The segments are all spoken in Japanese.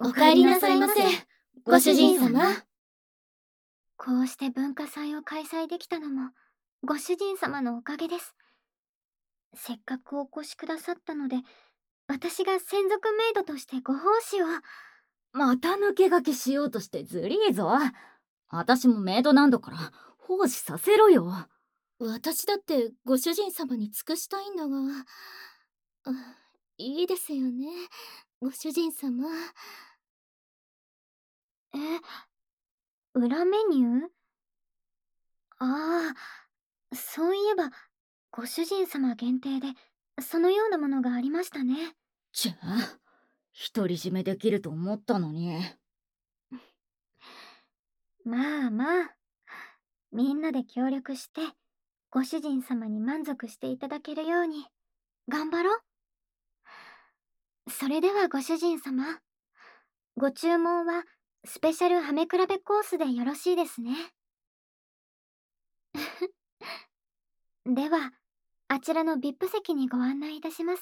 お帰りなさいませ、ご主人様。 こうして文化祭を開催できたのも、ご主人様のおかげです。せっかくお越しくださったので、私が専属メイドとしてご奉仕を。 また抜け駆けしようとしてずりーぞ。私もメイドなんだから奉仕させろよ。 私だってご主人様に尽くしたいんだが。いいですよね、ご主人様。 裏メニュー？ああ、そういえば、ご主人様限定で、そのようなものがありましたね。 独り占めできると思ったのに。 まあまあ、みんなで協力して、ご主人様に満足していただけるように、頑張ろう。それではご主人様、ご注文はスペシャルハメ比べコースでよろしいですね。では、あちらの VIP 席にご案内いたします。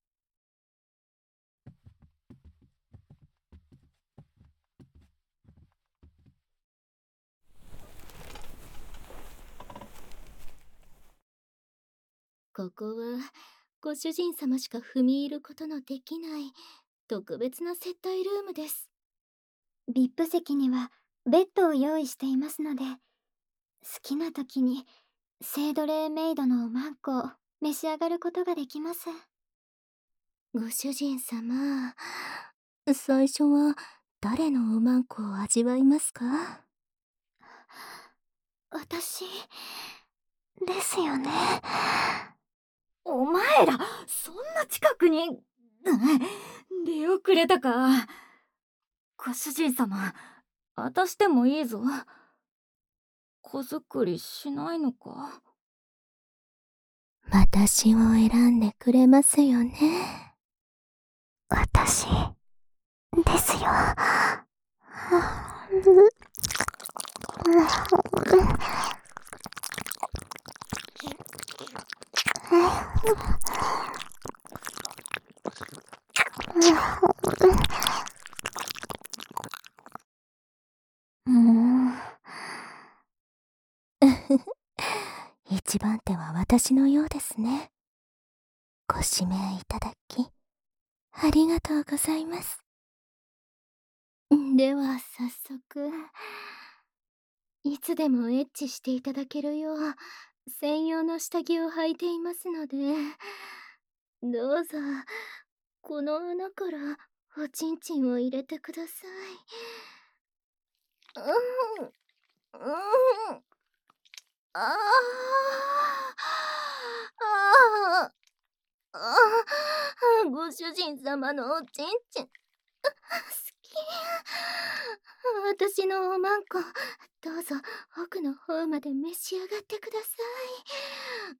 ここはご主人様しか踏み入ることのできない特別な接待ルームです。 VIP 席にはベッドを用意していますので、好きな時に聖奴隷メイドのおまんこを召し上がることができます。 ご主人様、最初は誰のおまんこを味わいますか？ 私ですよね。 お前らそんな近くに出遅れたか。ご主人様、私でもいいぞ。子作りしないのか。 私を選んでくれますよね。 私ですよ。 一番手は私のようですね。ご指名いただきありがとうございます。では早速、いつでもエッチしていただけるよう専用の下着を履いていますので、どうぞこの穴からおちんちんを入れてください。ああ、ご主人様のおちんちん好き。私のおまんこ、どうぞ奥の方まで召し上がってください。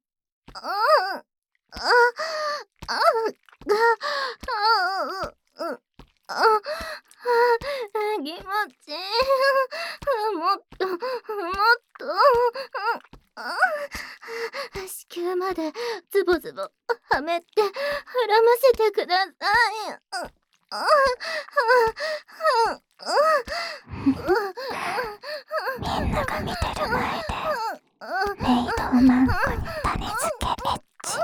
気持ちいい。もっともっと。子宮までズボズボはめて膨らませてください。 みんなが見てる前でメイドをマンコに種付けエッチ。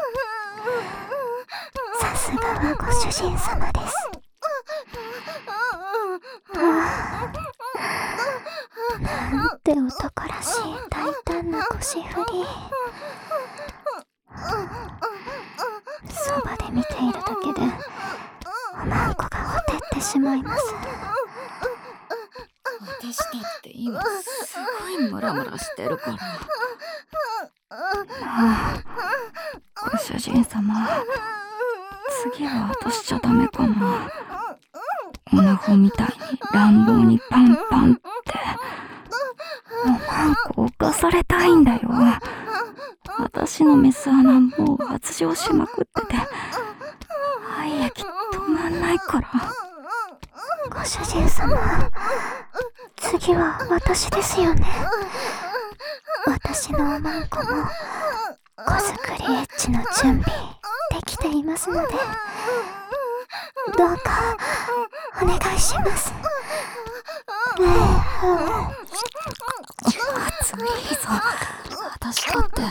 さすがはご主人様です。なんて男らしい大胆な腰振り。そばで見ているだけでおまんこがほてってしまいます。 私だって今すごいムラムラしてるから。ご主人様、次は落としちゃダメかな。オナホみたいに乱暴にパンパンって。おまんこ犯されたいんだよ。私のメス穴もう発情しまくってて、廃液止まんないから。 ご主人様、次は私ですよね。私のおまんこも子作りエッチの準備できていますので、どうかお願いします。 暑いぞ。私だって。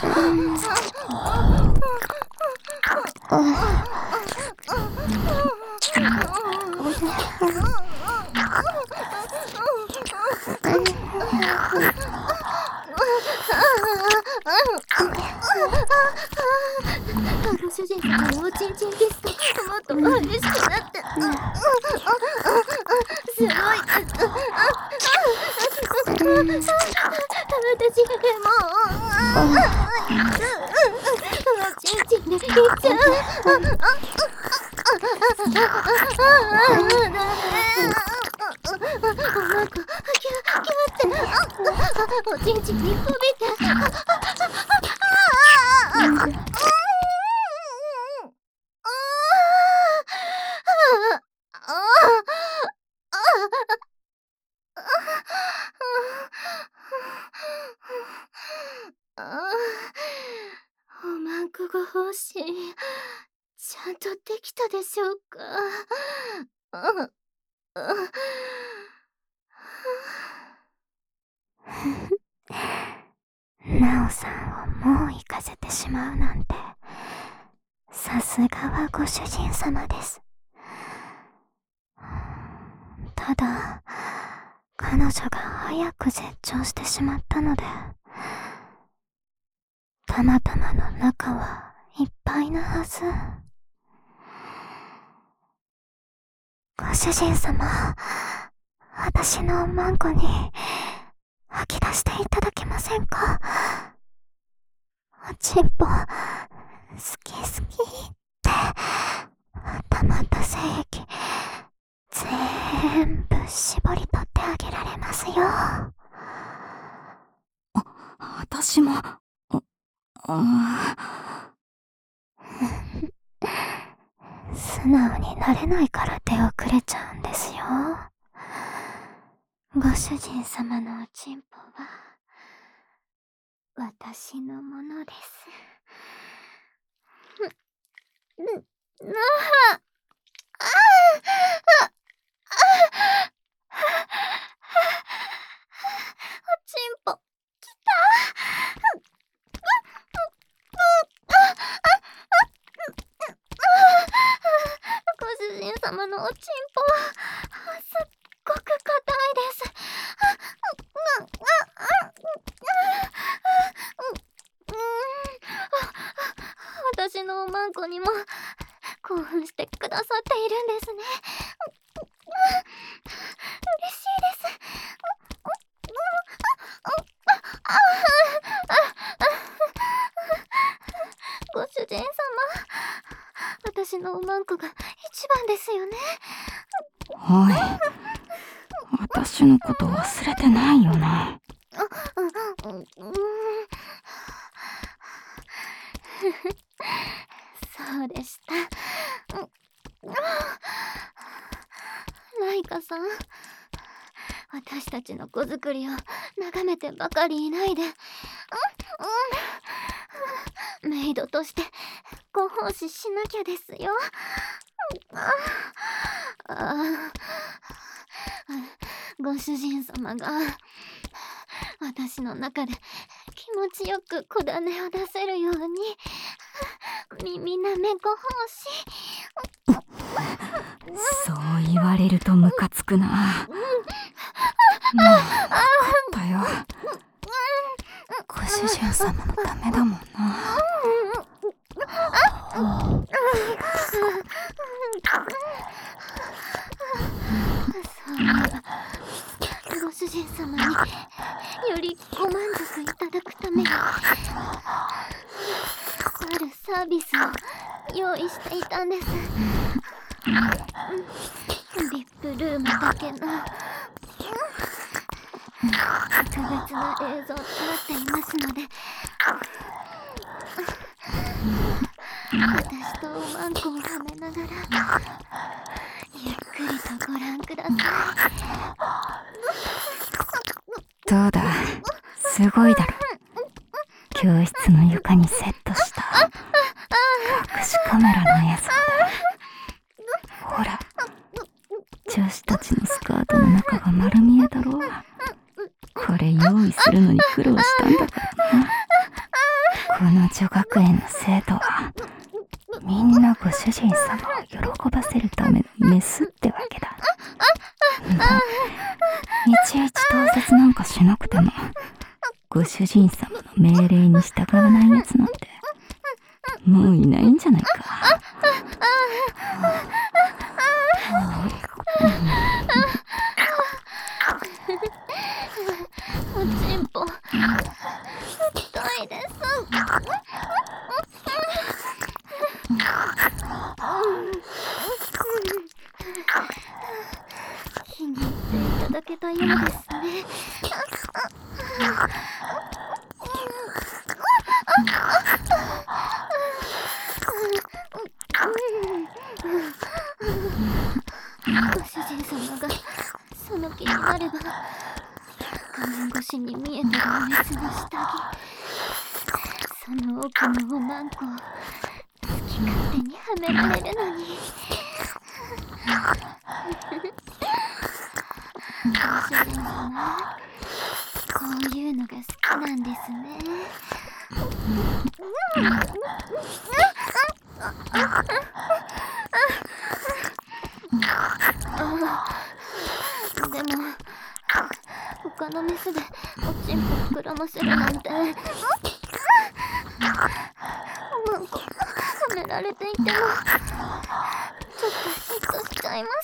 ご主人様のおちんちんキスともっと激しくなってすごい私でもおちんちんでいっちゃうおちんちんにこびておまんこが欲しい。ちゃんとできたでしょうか。なおさんをもう行かせてしまうなんて、さすがはご主人様です。ただ、彼女が早く絶頂してしまったので、たまたまの中はいっぱいなはず。ご主人様、私のおまんこに吐き出していただけませんか。おちんぽ、好き好きって溜まった精液全部絞り取ってあげられますよ。 私も。 素直になれないから手遅れちゃうんですよ。ご主人様のおちんぽは私のものです。おちんぽきた。ご主人様のおちんぽはすっごく硬いです。私のおまんこにも興奮してくださっているんですね。嬉しいです。ご主人様、私のおまんこが一番ですよね。 おい、私のこと忘れてないよな。 そうでした。ライカさん、私たちの子作りを眺めてばかりいないで、メイドとしてご奉仕しなきゃですよ。ご主人様が私の中で気持ちよく小種を出せるように耳なめご奉仕。 そう言われるとムカつくな。もう分かったよ。 ご主人様のためだもんな。ご主人様によりご満足いただくためにあるサービスを用意していたんです。ビップルームだけの特別な映像となっていますので、私とおまんこをはめながらゆっくりとご覧ください。 どうだ、すごいだろ。教室の床にセットした隠しカメラの映像だ。ほら、徐私たちのスカートの中が丸見えだろ。これ用意するのに苦労したんだからな。この女学園の生徒はみんなご主人様を喜ばせるためのメスってわけだ。いちいち盗撮なんかしなくてもご主人様の命令に従わないやつなんてもういないんじゃないか。 おちんぽ痛いです。気に入っていただけたようですね。ご主人様がその気になれば画面越しに見えてるおメスの下着、その奥のおまんこを好き勝手にはめられるのに。ご主人様、こういうのが好きなんですね。でも他のメスでおちんぽ膨らませるなんて、おまんこはめられていてもちょっとヒットしちゃいます。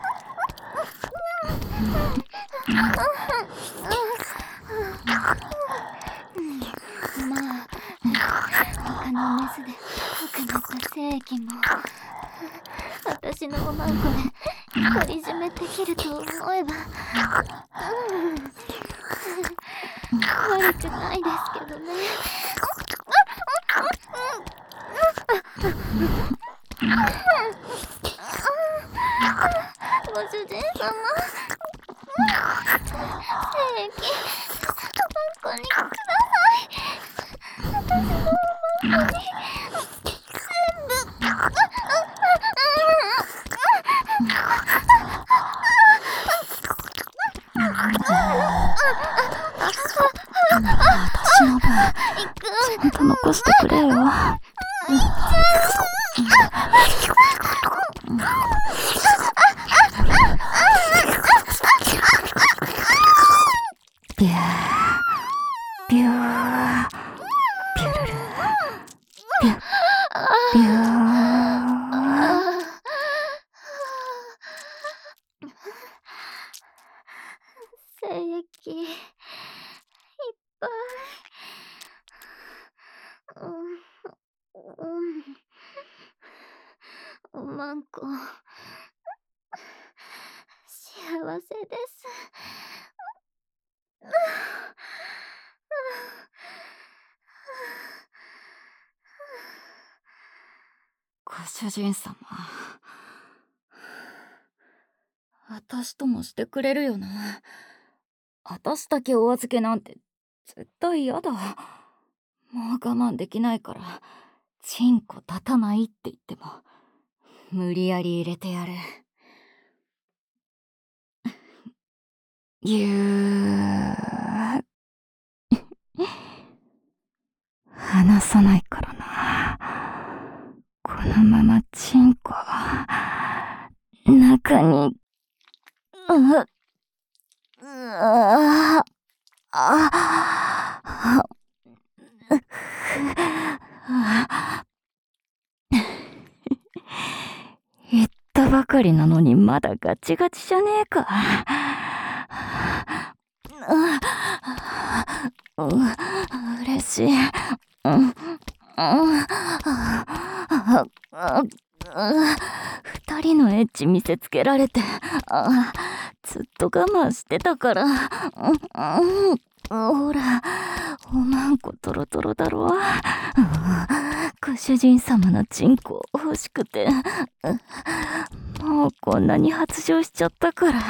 まあ他のメスで多くなった精液も私のおまんこで独り占めできると思えば悪くないですけどね。ご主人様、精液おまんこにください。私のおまんこに私の分ちゃんと残してくれよ。ビュービュービュルルビュビュー。 精液いっぱい。おまんこ幸せです。 ご主人様、私ともしてくれるよな。私だけお預けなんて絶対嫌だ。もう我慢できないからチンコ立たないって言っても無理やり入れてやる。ぎゅー離さないからな。このままチンコ中に言ったばかりなのにまだガチガチじゃねえか。嬉しい。二人のエッチ見せつけられてずっと我慢してたから。ほらおまんこトロトロだろ。ご主人様のチンコ欲しくてもうこんなに発情しちゃったから。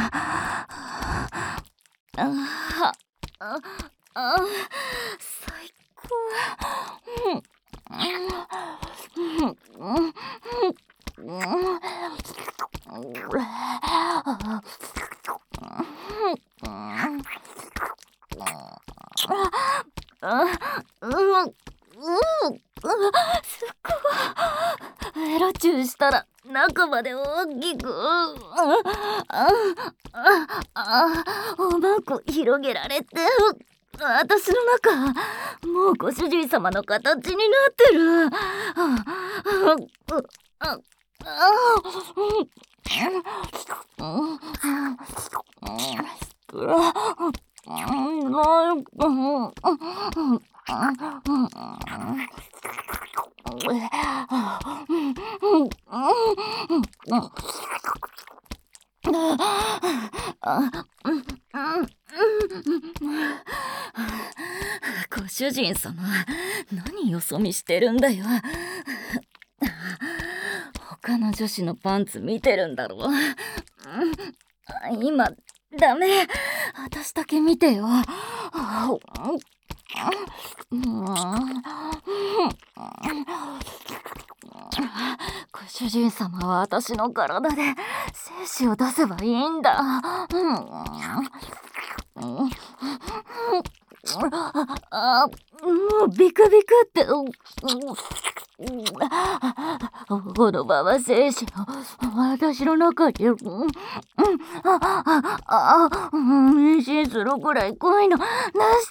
最高。 エロチューしたら中まで大きくおまんこ広げられて、私の中もうご主人様の形になってる。ご主人様、何よそ見してるんだよ。他の女子のパンツ見てるんだろ。今ダメ、私だけ見てよ。ご主人様は私の体で精子を出せばいいんだ。もうビクビクって。このまま精子を私の中に妊娠するくらい濃いの出して。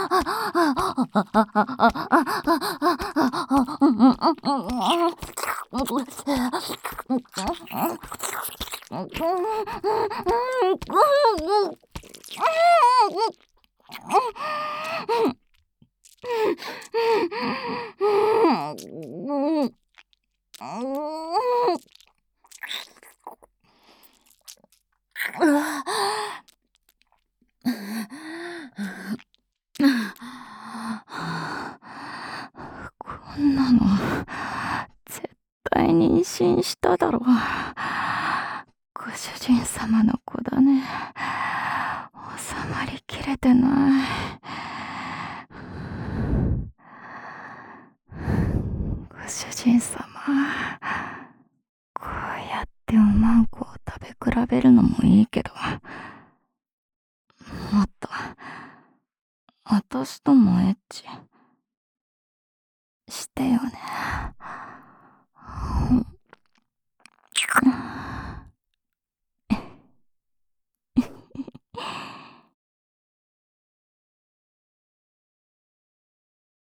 こんなの絶対妊娠しただろ。ご主人様の子だね。収まりきれてない。ご主人様、こうやっておまんこを食べ比べるのもいいけど、もっと私ともエッチしてよね。